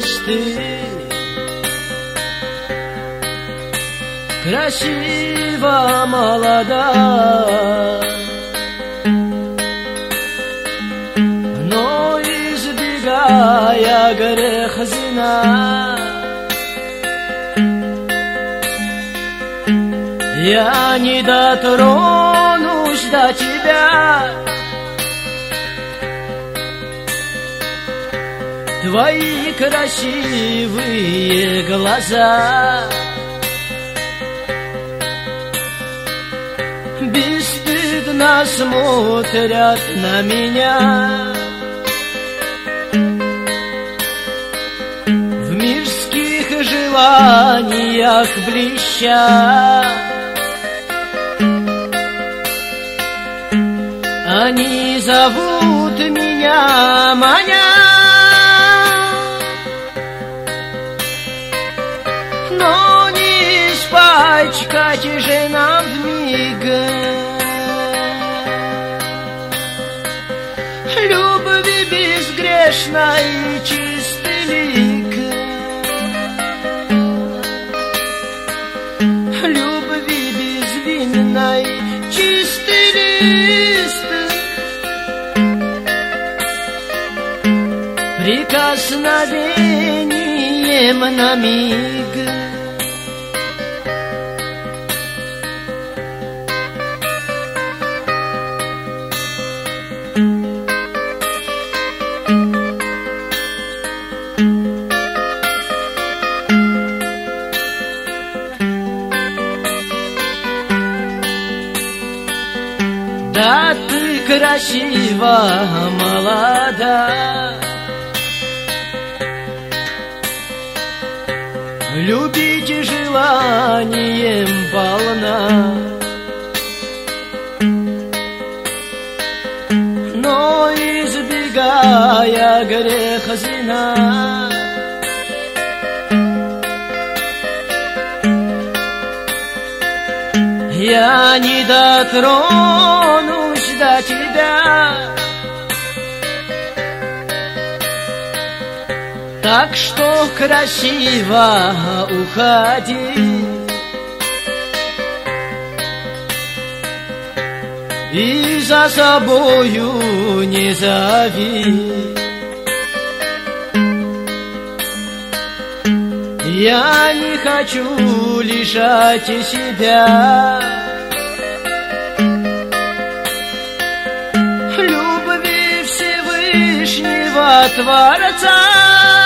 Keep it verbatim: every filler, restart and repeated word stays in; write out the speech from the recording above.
мечты. Красиво, молода, но избегая грех зина, я не дотронусь до тебя. Твои красивые глаза бесстыдно смотрят на меня. В мирских желаниях блеща, они зовут меня, маня. Но не испачкать же нам вмиг любви безгрешной и чистый лик, любви безвинной чистый лист, прикосновением на миг. Да ты красива, молода, любить желанием полна, но избегая грех зина, я не дотронусь до тебя. Так что красиво уходи и за собою не зови. Я не хочу лишать себя любви Всевышнего Творца.